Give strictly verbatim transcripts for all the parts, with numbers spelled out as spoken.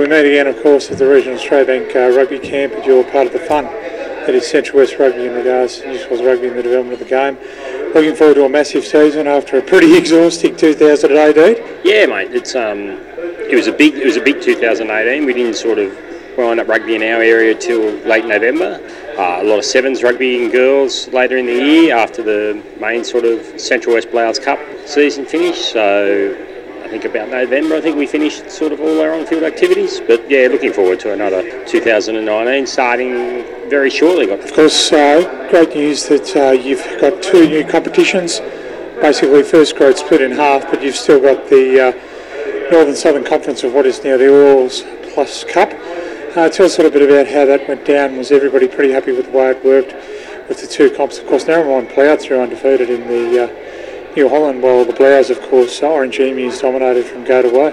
meet again, of course, at the Regional Australia Bank uh, Rugby Camp, and you're part of the fun that is Central West Rugby in regards to New South Wales Rugby and the development of the game. Looking forward to a massive season after a pretty exhausting two thousand eighteen. Yeah, mate. It's um, it was a big, it was a big two thousand eighteen. We didn't sort of wind up rugby in our area till late November. Uh, a lot of sevens rugby and girls later in the year after the main sort of Central West Players Cup season finished. So I think about November, I think we finished sort of all our on-field activities. But yeah, looking forward to another two thousand nineteen starting very shortly. Of course, uh, great news that uh, you've got two new competitions. Basically, first grade split in half, but you've still got the uh, Northern Southern Conference of what is now the Oils Plus Cup. Uh, tell us a little bit about how that went down. Was everybody pretty happy with the way it worked with the two comps? Of course, Narromine ploughed through undefeated in the uh, New Holland, while the Blouse, of course, Orange Emus dominated from gate away.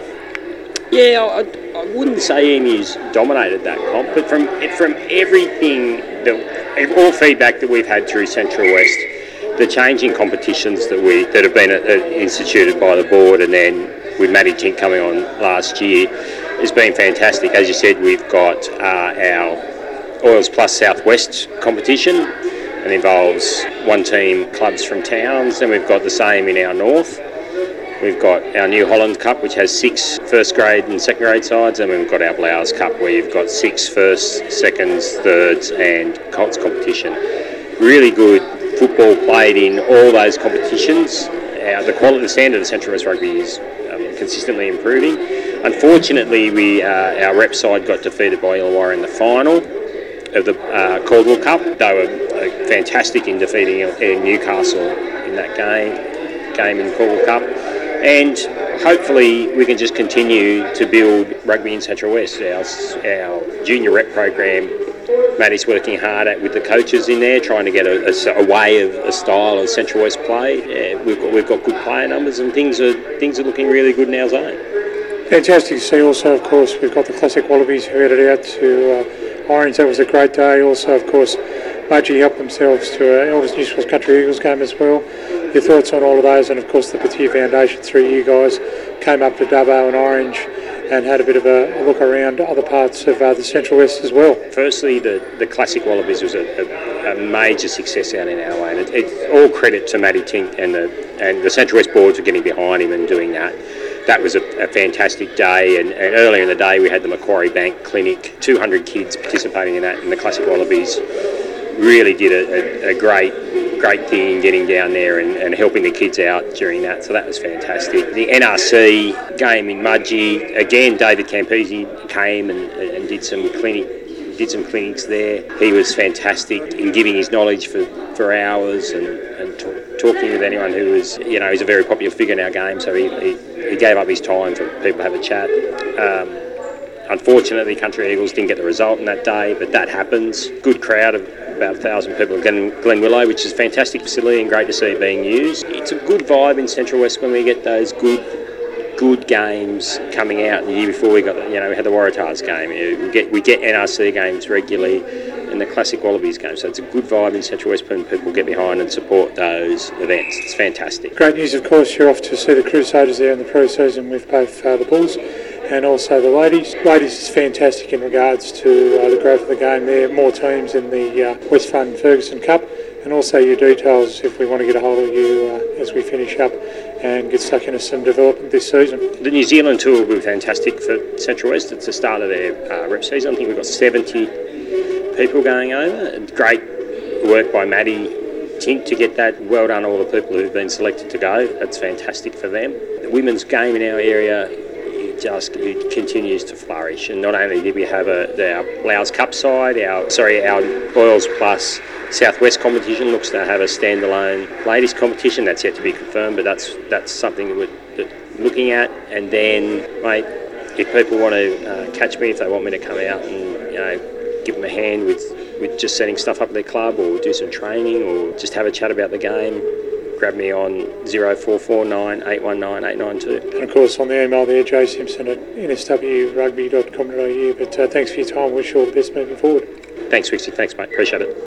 Yeah, I, I wouldn't say Emus dominated that comp, but from from everything, that, all feedback that we've had through Central West, the changing competitions that we that have been uh, instituted by the board, and then with Matty Tink coming on last year, has been fantastic. As you said, we've got uh, our Oils Plus Southwest competition, and involves one team clubs from towns. Then we've got the same in our north. We've got our New Holland Cup, which has six first grade and second grade sides, and we've got our Blouse Cup, where you've got six first, seconds, thirds, and Colts competition. Really good football played in all those competitions. Uh, the quality, the standard of Central West Rugby is um, consistently improving. Unfortunately, we uh, our rep side got defeated by Illawarra in the final of the uh, Caldwell Cup. They were uh, fantastic in defeating uh, Newcastle in that game, game in Caldwell Cup. And hopefully we can just continue to build rugby in Central West. Our, our junior rep program, Matty's working hard at with the coaches in there, trying to get a, a, a way of a style of Central West play. Yeah, we've got we've got good player numbers, and things are things are looking really good in our zone. Fantastic to see. Also, of course, we've got the Classic Wallabies who headed out to uh, Orange. That was a great day. Also, of course, Mudgee helped themselves to uh, Elders New South Wales Country Eagles game as well. Your thoughts on all of those? And of course, the Patia Foundation through you guys came up to Dubbo and Orange and had a bit of a look around other parts of uh, the Central West as well. Firstly, the, the Classic Wallabies was a, a, a major success out in our way. And it, it's all credit to Matty Tink and the and the Central West board for getting behind him and doing that. That was a, a fantastic day, and, and earlier in the day we had the Macquarie Bank Clinic, two hundred kids participating in that, and the Classic Wallabies really did a, a, a great great thing in getting down there and, and helping the kids out during that, so that was fantastic. The N R C game in Mudgee, again David Campese came and, and did some clinic did some clinics there. He was fantastic in giving his knowledge for, for hours and, and talk, talking with anyone who was, you know, he's a very popular figure in our game, so he, he, he gave up his time for people to have a chat. Um, unfortunately, Country Eagles didn't get the result in that day, but that happens. Good crowd of about a thousand people at Glen Willow, which is a fantastic facility and great to see it being used. It's a good vibe in Central West when we get those good good games coming out. The year before we got, you know, we had the Waratahs game. We get we get N R C games regularly and the Classic Wallabies game. So it's a good vibe in Central West when people get behind and support those events. It's fantastic. Great news, of course. You're off to see the Crusaders there in the pre-season with both uh, the Bulls and also the ladies. Ladies is fantastic in regards to uh, the growth of the game there. More teams in the uh, West Fund Ferguson Cup, and also your details if we want to get a hold of you uh, as we finish up and get stuck into some development this season. The New Zealand tour will be fantastic for Central West. It's the start of their uh, rep season. I think we've got seventy people going over. And great work by Matty Tink to get that. Well done all the people who've been selected to go. That's fantastic for them. The women's game in our area just it continues to flourish, and not only did we have a our Blouse Cup side, our sorry our Oils Plus Southwest competition looks to have a standalone ladies competition. That's yet to be confirmed, but that's that's something that we're looking at. And then, mate, if people want to uh, catch me, if they want me to come out and, you know, give them a hand with with just setting stuff up at their club, or do some training, or just have a chat about the game, grab me on zero four four nine eight one nine eight nine two. And of course on the email there, j simpson at n s w rugby dot com dot a u. But uh, thanks for your time. Wish you all the best moving forward. Thanks, Rixie. Thanks, mate. Appreciate it.